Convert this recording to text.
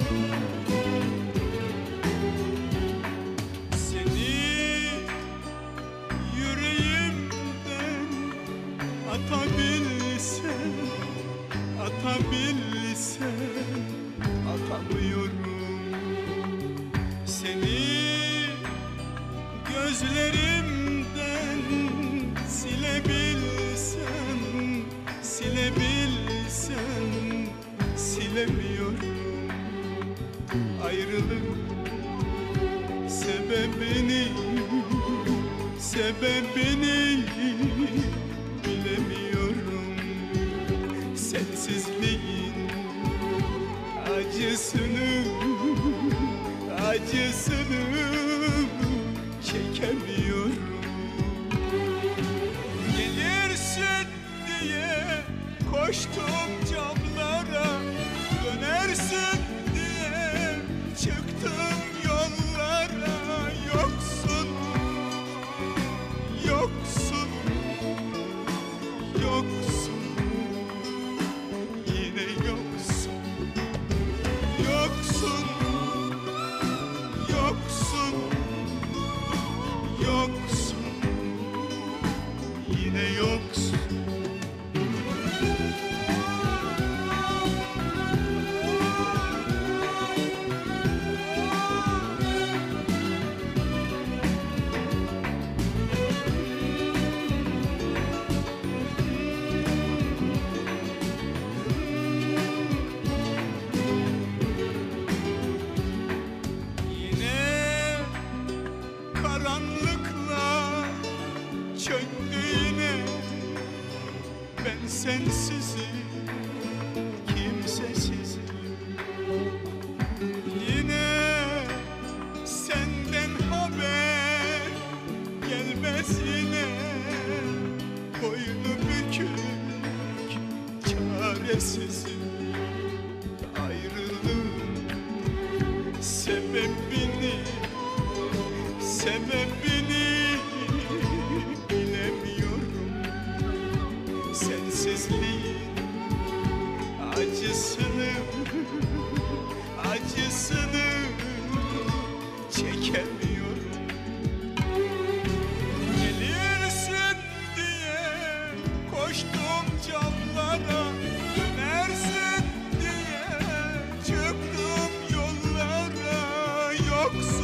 Atabilsem, atabilsem atamıyorum. Seni gözlerimden silebilsem, silebilsem silemiyorum. Ayrılık sebebini, sebebini bilemiyorum. Sensizliğin acısını, acısını çekemiyorum. Gelirsin diye koştum camlara, dönersin diye çıktım yollara. Yoksun, yoksun, yoksun, yine yoksun. Yoksun, yoksun, yoksun, yine yoksun. Karanlıklar çöktü yine, ben sensizim, kimsesizim. Yine senden haber gelmez yine, boynu bükük çaresizim. Ayrılığın sebebini, sebebini bilemiyorum. Sensizliğin acısını, acısını çekemiyorum. Gelirsin diye koştum camlara, dönersin diye çıktım yollara. Yoksa